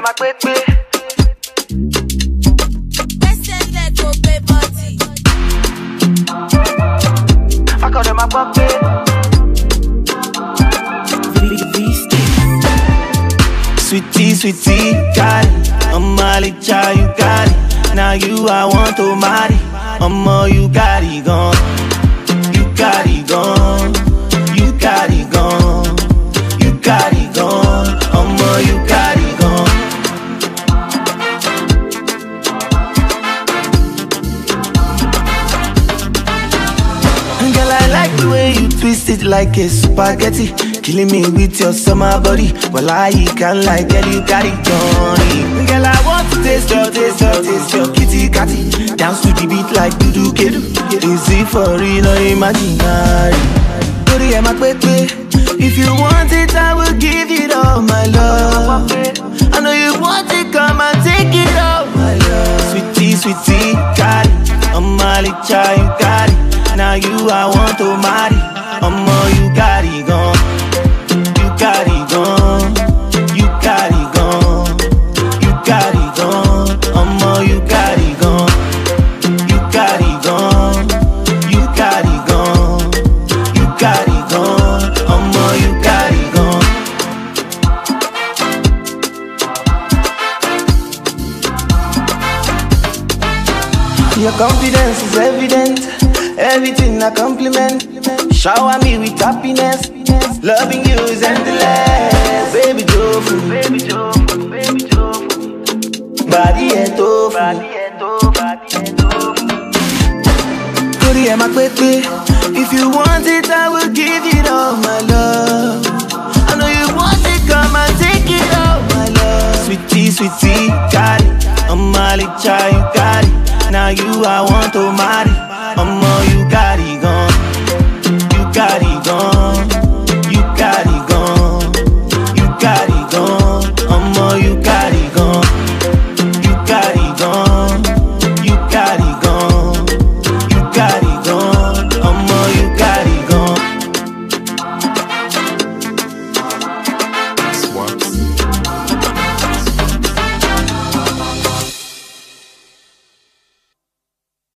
my baby. I call them my puppy. Sweetie, sweetie, got it. I'm Molly, child, you got it. Now you I want to marry. All you got it gone. You got it gone. You got it gone. You got it gone. All you got it gone. Girl, I like the way you twist it like a spaghetti. Killing me with your summer body. Well, I can't lie, girl, you got it done. Girl, I want to taste your kitty catty. Dance to the beat like do kedu. Is it for real or imaginary? Baby, my baby. If you want it, I will give it all, my love. I know you want it, come and take it all, my love. Sweetie, sweetie, got it. I'm Molly, child, you got it. Now you I want to marry. All you got it gone. You got it gone. You got it gone. You got it gone. All you got it gone. You got it gone. You got it gone. You got it gone. All you got it gone. Your confidence is evident. Everything a compliment. Shower me with happiness. Loving you is endless. Baby Jofu, baby Jofu, baby Jofu. Body and tofu, body and tofu, body and tofu. Baby, my baby. If you want it, I will give it all, my love. I know you want it, come and take it all, my love. Sweetie, sweetie, got it. I'm Molly, child, you got it. Now you I want to marry.